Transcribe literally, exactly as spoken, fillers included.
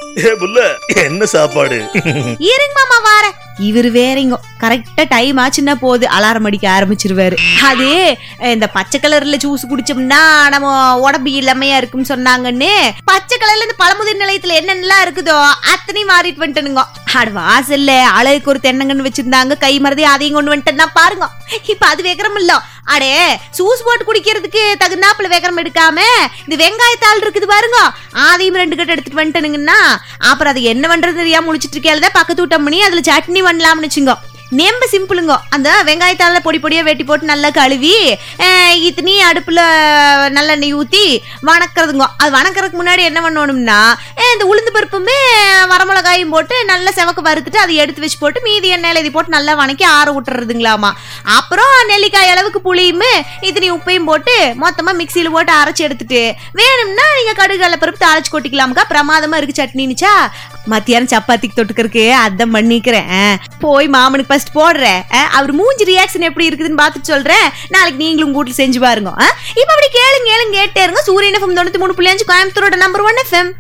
என்ன சாப்பாடு? இருங்க மாமா வார. இவர் வேறங்க கரெக்டா டைம் ஆச்சுன்னா போது அலாரம் அடிக்க ஆரம்பிச்சிருவாரு. அது இந்த பச்சை கலர்ல ஜூஸ் குடிச்சோம்னா நம்ம உடம்பு இளமையா இருக்குன்னு சொன்னாங்கன்னு பச்சை கலர்ல இந்த பழமுதிர் நிலையத்துல என்னென்னலாம் இருக்குதோ அத்தனையும் மாறிட்டு வந்துட்டனுங்க. அட வாசல்ல அழகுக்கு ஒரு தென்னங்கன்னு வச்சிருந்தாங்க, கை மறதி அதையும் கொண்டு வந்துட்டேன்னா பாருங்க. இப்ப அது வேகரம் இல்ல, அடே சூஸ் போட்டு குடிக்கிறதுக்கு தகுந்தாப்புல வேகரம் எடுக்காம இந்த வெங்காயத்தாள் இருக்குது பாருங்க, அதையும் ரெண்டு கட்டு எடுத்துட்டு வந்துட்டனுங்கன்னா அப்புறம் அது என்ன பண்றது தெரியாம முடிச்சிட்டு இருக்கேன். பக்கத்து விட்டம் பண்ணி அதுல சட்னி பண்ணலாம்னு வச்சுங்க. நெம்ப சிம்பிளுங்க. அந்த வெங்காயத்தால பொடி பொடியா வெட்டி போட்டு நல்லா கழுவி இத்தனி அடுப்புல நல்லெண்ணெய் ஊத்தி வணக்கிறதுங்க. அது வணக்கிறதுக்கு முன்னாடி என்ன பண்ணணும்னா இந்த உளுந்து பருப்புமே வரமிளகாயும் போட்டு நல்லா செவக்க வறுத்துட்டு அதை எடுத்து வச்சு போட்டு மீதி எண்ணெயில இது போட்டு நல்லா வணக்கி ஆற விட்டுறதுங்களாமா. அப்புறம் நெல்லிக்காய் அளவுக்கு புளியும் இத்தனி உப்பையும் போட்டு மொத்தமா மிக்சியில போட்டு அரைச்சி எடுத்துட்டு வேணும்னா நீங்க கடுகு பருப்பு தாளிச்சு கொட்டிக்கலாமுக்கா. பிரமாதமா இருக்கு சட்னிச்சா. மத்தியானம் சப்பாத்திக்கு தொட்டுக்கிறதுக்கு அதான் பண்ணிக்கிறேன். போய் மாமனுக்கு ஃபர்ஸ்ட் போடுறேன். அவர் மூஞ்சி ரியாக்ஷன் எப்படி இருக்குதுன்னு பார்த்துட்டு சொல்றேன். நாளைக்கு நீங்களும் கூட்டில் செஞ்சு பாருங்க. இப்ப அப்படி கேளுங்க கேளுங்க கேட்டே இருங்க. சூரியன் எஃப்எம் தொண்ணூத்தி மூணு புள்ளி அஞ்சு கோயம்புத்தூரோட நம்பர் ஒன் எஃப்எம்.